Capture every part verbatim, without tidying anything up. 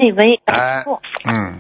以为哎，嗯。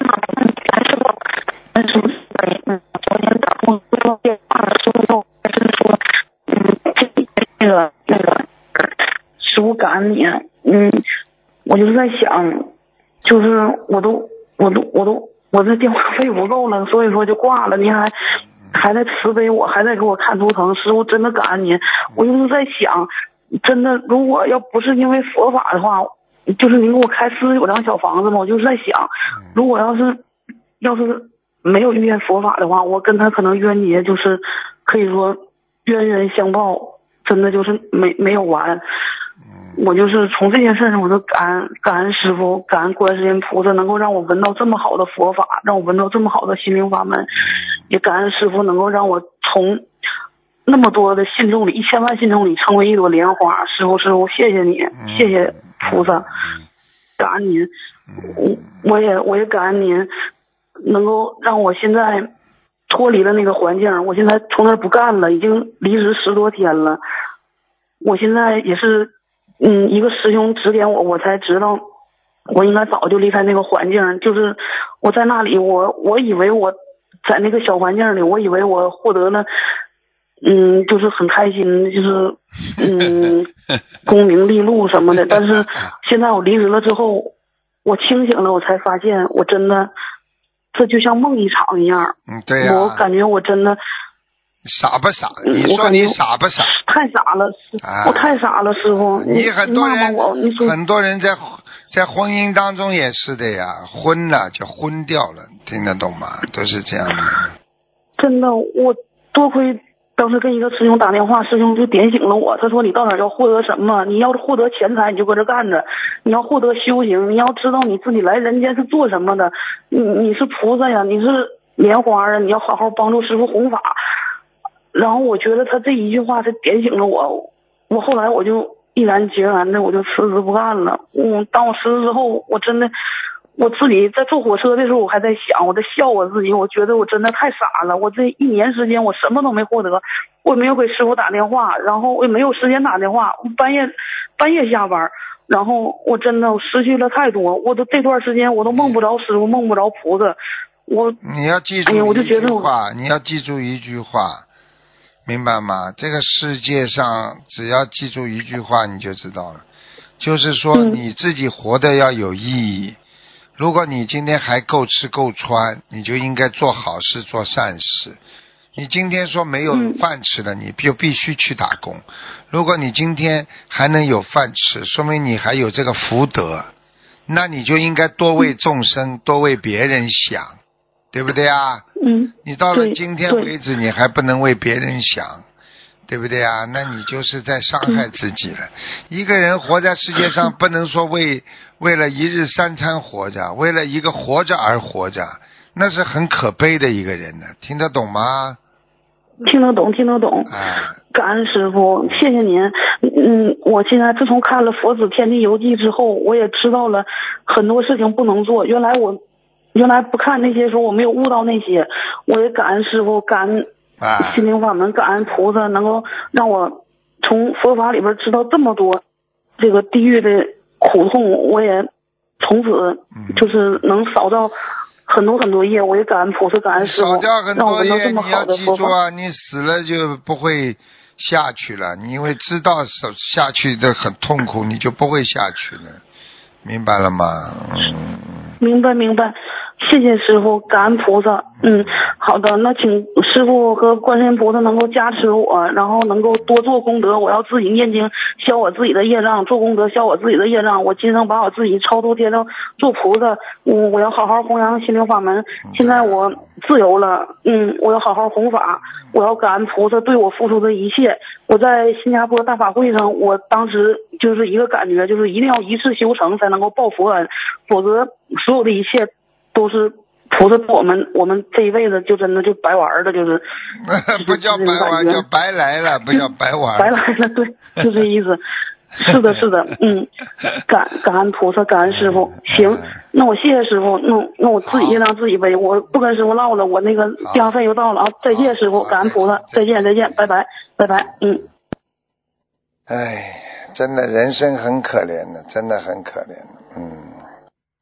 嗯，昨天打过电话的时候，就是说，嗯，那个那个，师傅感恩你，嗯，我就是在想，就是我都我都我都我这电话费不够了，所以说就挂了，你还还在慈悲我，还在给我看图腾，师傅真的感恩你，我就是在想，真的如果要不是因为佛法的话，就是您给我开四十九张小房子嘛，我就是在想，如果要是要是没有遇见佛法的话，我跟他可能冤结就是可以说冤冤相报，真的就是没没有完。我就是从这件事上，我都感恩感恩师傅，感恩观世音菩萨，能够让我闻到这么好的佛法，让我闻到这么好的心灵法门，也感恩师傅能够让我从那么多的信众里，一千万信众里成为一朵莲花。师傅师傅，谢谢你，谢谢菩萨，感恩您，我我也我也感恩您，能够让我现在脱离了那个环境，我现在从那儿不干了，已经离职十多天了。我现在也是，嗯，一个师兄指点我，我才知道我应该早就离开那个环境。就是我在那里，我我以为我在那个小环境里，我以为我获得了，嗯，就是很开心，就是嗯，功名利禄什么的。但是现在我离职了之后，我清醒了，我才发现我真的。这就像梦一场一样， 嗯，对呀、啊， 我感觉我真的傻不傻？你说你傻不傻？ 太傻了，啊、我太傻了，师傅。 你很多人， 我你说很多人在在婚姻当中也是的呀，昏了就昏掉了，听得懂吗？都是这样的。 真的，我多亏当时跟一个师兄打电话，师兄就点醒了我。他说：“你到哪要获得什么？你要是获得钱财，你就搁这干着；你要获得修行，你要知道你自己来人间是做什么的。你你是菩萨呀，你是莲花啊，你要好好帮助师父弘法。”然后我觉得他这一句话，他点醒了我。我后来我就毅然决然的，我就辞职不干了。嗯，当我辞职之后，我真的。我自己在坐火车的时候，我还在想，我在笑我自己，我觉得我真的太傻了。我这一年时间，我什么都没获得，我也没有给师傅打电话，然后我也没有时间打电话，半夜半夜下班，然后我真的我失去了太多。我都这段时间我都梦不着师傅，梦不着菩萨。我你要记住一句话，哎呀，我就觉得我你要记住一句话，明白吗？这个世界上只要记住一句话，你就知道了，就是说你自己活得要有意义。嗯，如果你今天还够吃够穿，你就应该做好事做善事。你今天说没有饭吃了，你就必须去打工。如果你今天还能有饭吃，说明你还有这个福德，那你就应该多为众生，多为别人想，对不对啊？ 嗯。 你到了今天为止，你还不能为别人想，对不对啊？那你就是在伤害自己了。一个人活在世界上，不能说为为了一日三餐活着，为了一个活着而活着，那是很可悲的一个人呢。听得懂吗？ 听得懂，听得懂。 啊， 感恩师傅，谢谢您。嗯，我现在自从看了《佛子天地游记》之后，我也知道了很多事情不能做。原来我原来不看那些时候，我没有悟到那些。我也感恩师傅，感恩心灵法门，感恩菩萨，能够让我从佛法里边知道这么多这个地狱的苦痛。我也从此就是能扫到很多很多业，我也感恩菩萨，感恩师傅，让我闻到这么好的佛法。 你要记住啊，你死了就不会下去了，你因为知道下去的很痛苦，你就不会下去了，明白了吗？嗯， 明白明白，谢谢师傅，感恩菩萨。嗯，好的，那请师傅和观世音菩萨能够加持我，然后能够多做功德。我要自己念经消我自己的业障，做功德消我自己的业障。我今生把我自己超度天上做菩萨。嗯，我要好好弘扬心灵法门。现在我自由了，嗯，我要好好弘法。我要感恩菩萨对我付出的一切。我在新加坡大法会上，我当时就是一个感觉，就是一定要一次修成才能够报佛恩，否则所有的一切都是菩萨我们我们这一辈子就真的就白玩了，就是不叫白玩，叫白来了，不叫白玩。 白来了，对，就这意思。是的，是的，嗯，感感恩菩萨，感恩师傅。行，那我谢谢师傅，那那我自己业障自己背，我不跟师傅唠了，我那个电话费又到了啊！再见，师傅，感恩菩萨，再见，再见，拜拜，拜拜，嗯。 哎，真的人生很可怜的，真的很可怜的，嗯。